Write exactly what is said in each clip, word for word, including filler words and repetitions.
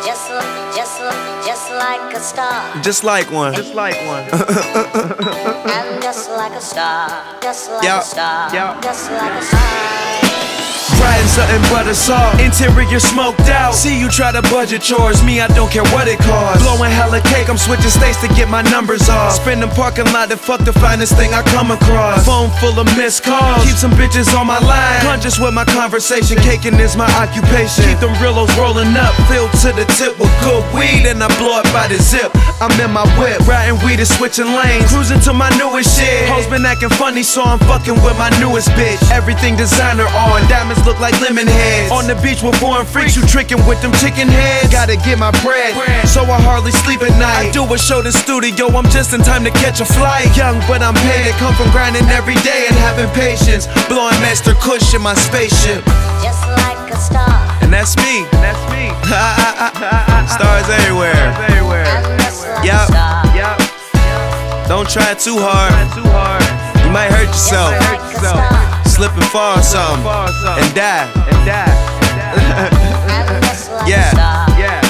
Just, just, just like a star. Just like one. Just like one. And just like a star. Just like Yep. a star. Yep. Just like a star. Riding something but a salt. Interior smoked out. See you try to budget chores. Me, I don't care what it costs. Blowing hella cake, I'm switching states to get my numbers off. Spending parking lot to fuck the finest thing I come across. Phone full of missed calls. Keep some bitches on my line. Conscious with my conversation. Caking is my occupation. Keep them relos rolling up. Filled to the tip with good weed. And I blow it by the zip. I'm in my whip. Riding weed and switching lanes. Cruising to my newest shit. Hoes been acting funny, so I'm fucking with my newest bitch. Everything designer on. Diamonds look like lemon heads. On the beach with foreign freaks, you tricking with them chicken heads. Gotta get my bread, so I hardly sleep at night. I do a show in studio, I'm just in time to catch a flight. Young but I'm paid, come from grinding every day and having patience. Blowing Master Kush in my spaceship. Just like a star. And that's me. That's me. Stars everywhere. Stars everywhere. And just like Yup. a star. Yup. Don't try too hard, Not too hard. you might hurt yourself. Just like a star. Slip and fall or something, Fall or something. and die. And die. And just like Yeah. a star. Yeah.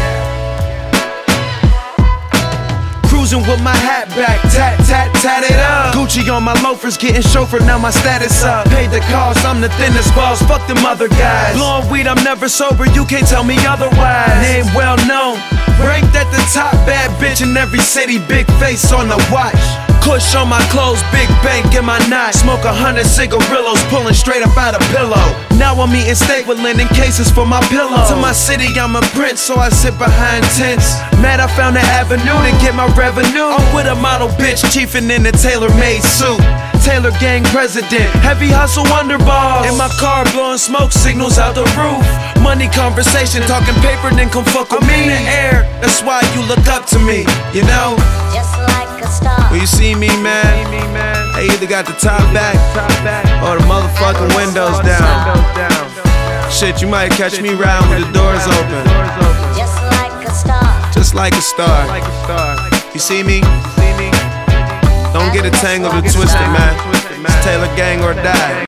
Cruising with my hat back, tat, tat, tat it up. Gucci on my loafers, getting chauffeured, now my status up. Paid the cost, I'm the thinnest boss, fuck them other guys. Blowing weed, I'm never sober, you can't tell me otherwise. Name well known, ranked at the top, bad bitch in every city, big face on the watch. Kush on my clothes, big bank in my knot. Smoke a hundred cigarillos, pulling straight up out a pillow. Now I'm eating steak with linen cases for my pillow. To my city, I'm a prince, so I sit behind tents. Mad I found an avenue to get my revenue. I'm with a model bitch, chiefin' in a tailor-made suit. Taylor gang president, heavy hustle wonderballs. In my car blowing smoke signals out the roof. Money conversation, talking paper, then come fuck with me. In the air, that's why you look up to me, you know? Just like a star. When you see me, man, Me, man. I either got the top back Top back. or the motherfucking windows down. Windows down. Shit, you might catch me round with the doors open. Doors open. Just like a star. Just like a star. Like a star. You see me? See me? Don't get it tangled or twisted, man. It's Taylor gang or die.